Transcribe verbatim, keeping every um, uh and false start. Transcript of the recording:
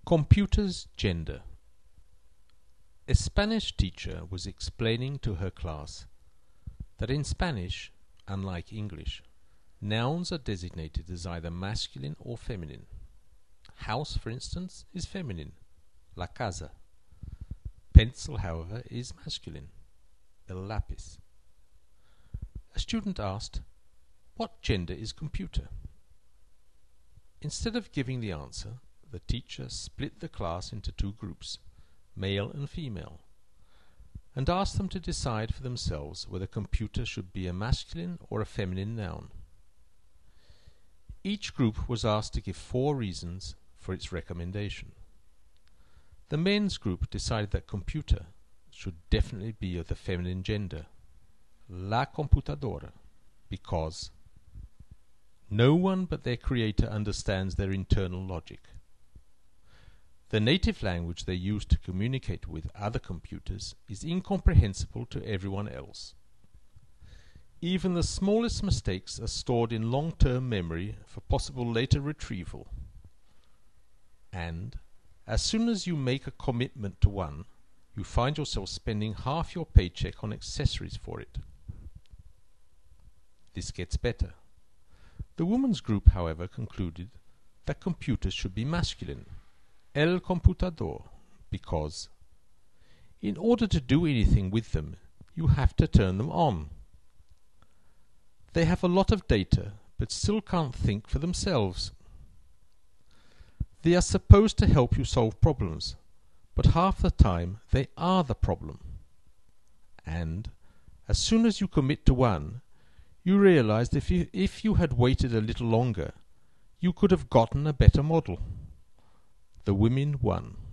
Computer's gender. A Spanish teacher was explaining to her class that in Spanish, unlike English, nouns are designated as either masculine or feminine. House, for instance, is feminine, la casa. Pencil, however, is masculine, el lápiz. A student asked, "What gender is computer?" Instead of giving the answer, the teacher split the class into two groups, male and female, and asked them to decide for themselves whether computer should be a masculine or a feminine noun. Each group was asked to give four reasons for its recommendation. The men's group decided that computer should definitely be of the feminine gender, la computadora, because no one but their creator understands their internal logic. The native language they use to communicate with other computers is incomprehensible to everyone else. Even the smallest mistakes are stored in long-term memory for possible later retrieval. And as soon as you make a commitment to one, you find yourself spending half your paycheck on accessories for it. This gets better. The women's group, however, concluded that computers should be masculine, el computador, because in order to do anything with them, you have to turn them on. They have a lot of data, but still can't think for themselves. They are supposed to help you solve problems, but half the time they are the problem. And as soon as you commit to one, you realize that if you, if you had waited a little longer, you could have gotten a better model. The women won.